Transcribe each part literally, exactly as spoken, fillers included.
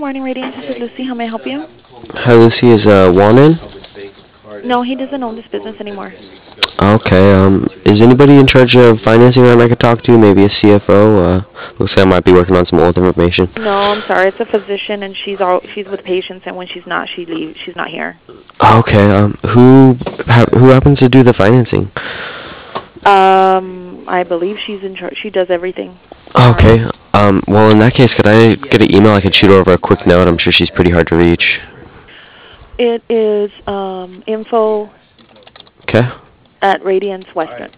morning, Radiant. This is Lucy. How may I help you? Hi, Lucy. Is uh, Juan in? No, he doesn't own this business anymore. Okay. Um, is anybody in charge of financing that I could talk to? Maybe a C F O? Uh, looks like I might be working on some old information. No, I'm sorry. It's a physician, and she's all she's with patients, and when she's not, she leaves. She's not here. Okay. Um, who ha- who happens to do the financing? Um, I believe she's in charge. She does everything. Um, Okay. Um, well, in that case, could I get an email? I could shoot her over a quick note. I'm sure she's pretty hard to reach. it is um info Okay. at Radiance Western.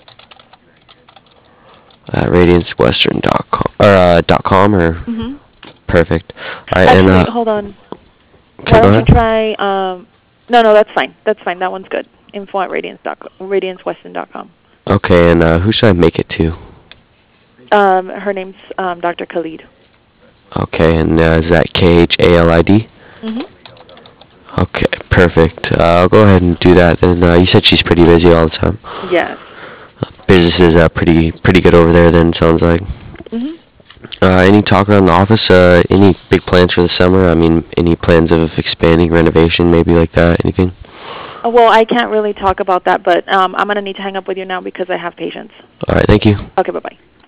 At radiance western dot com or uh, dot com or Mhm. perfect. All right. And Actually, uh, hold on. okay, Why go don't you ahead. try? Um, no, no, that's fine. That's fine. That one's good. Info at radiance dot com, radiance western dot com. Okay. And uh, who should I make it to? Um, her name's um, Doctor Khalid. Okay. And uh, is that K H A L I D? Mhm. Okay, perfect. Uh, I'll go ahead and do that. Then uh, you said she's pretty busy all the time. Yes. Business is uh, pretty pretty good over there. Then sounds like. Mhm. Uh, any talk around the office? Uh, any big plans for the summer? I mean, any plans of expanding, renovation, maybe like that? Anything? Uh, Well, I can't really talk about that, but um, I'm gonna need to hang up with you now because I have patients. All right, thank you. Okay. Bye bye.